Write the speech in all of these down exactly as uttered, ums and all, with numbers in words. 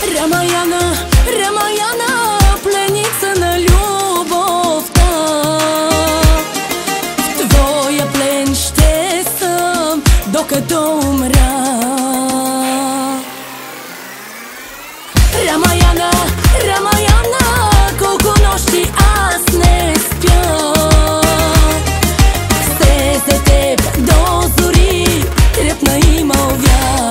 Рамаяна, Рамаяна, пленица на любовта. В твоя плен ще съм, докато умра. Рамаяна, Рамаяна, колко нощи аз не спя. Все за теб до зори трепна и мълвя.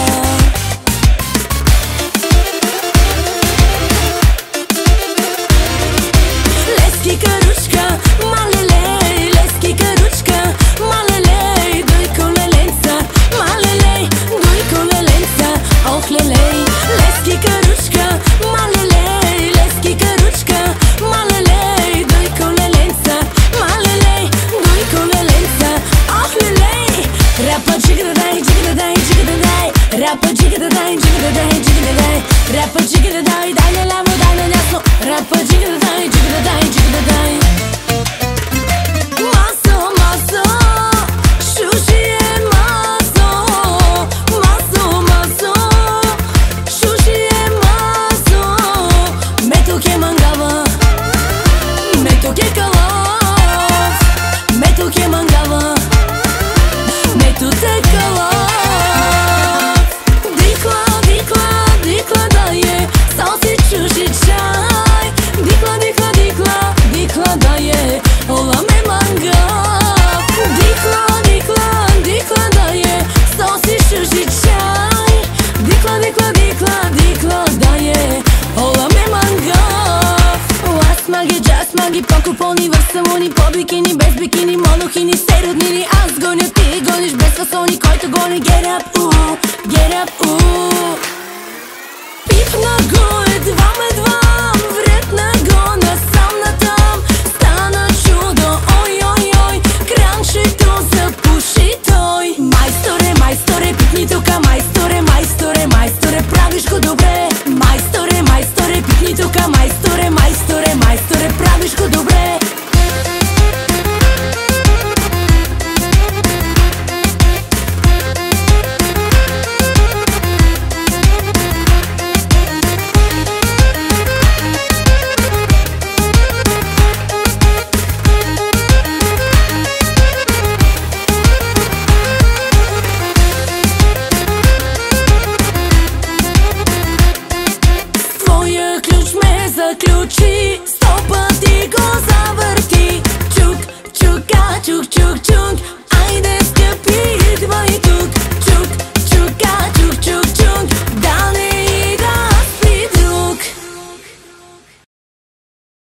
Лески каручка, малелей, лески каручка, малелей, дой колеленца, малелей, дой колеленца, ох лелей. Лески каручка, малелей, лески каручка, малелей, дой колеленца, малелей, дой колеленца, ох лелей. Рапа джигададай, джигададай, джигададай, рапа джигададай, джигададай, джигададай, рапа джигададай, дай наляво, дай налясно, рапа джигададай, джигададай, джигададай. Масо, масо, шуши е масо, масо, масо, шуши е масо. Мето ке мангава, мето ке калав, мето ке мангава, мето те калав. Дикла, дикла, дикла дае, соси чужи чай. Дикла, дикла, дикла, дикла дае, ола ме мангав. Дикла, дикла, дикла дае, соси чужи чай. Дикла, дикла, дикла, дикла дае, ола ме мангав. Лас маги, джаз маги, по-купони, в салони, по-бикини, без бикини, монохини, се роднини. Аз гоня, ти гониш без фасони, който гони. Get up, ooh, get up, ooh. Пипна го едвам, едвам, вредна го на